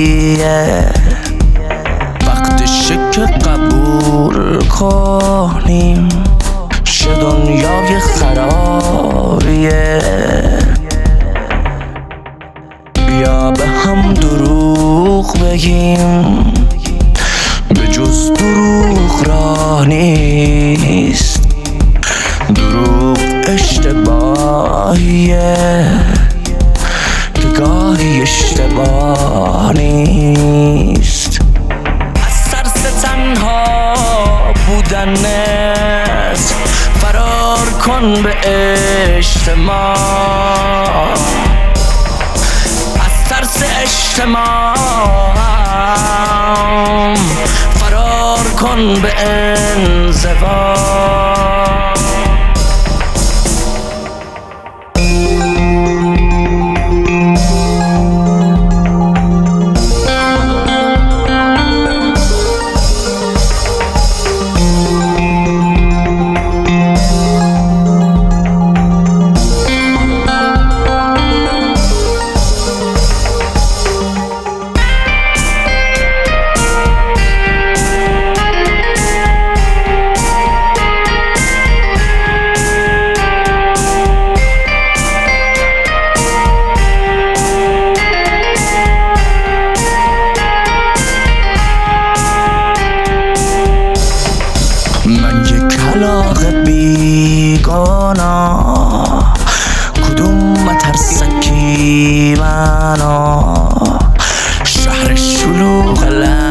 قضیه وقتشه که قبول کنیم شه دنیای خرابیه. بیا به هم دروغ بگیم به جز دروغ راه نیست. دروغ اشتباهیه که گاهی اشتباه نیست. از ترس تنها بودنت فرار کن به اجتماع. از ترس اجتماع فرار کن به انزوا. من یک کلاغ بیگانا کدوم مترسکی منو. شهر شلوغ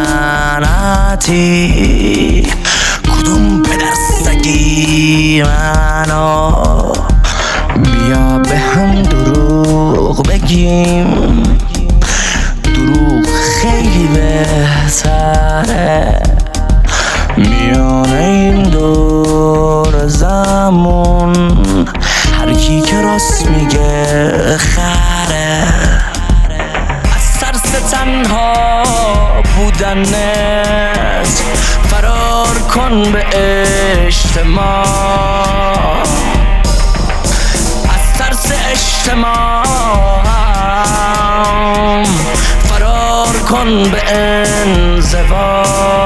لعنتی کدوم پدرسگی منو. بیا به هم دروغ بگیم دروغ خیلی بهتره. میان این دور زمون هر کی که راست میگه خره. از ترس تنها بودنت فرار کن به اجتماع. از ترس اجتماع فرار کن به انزوا.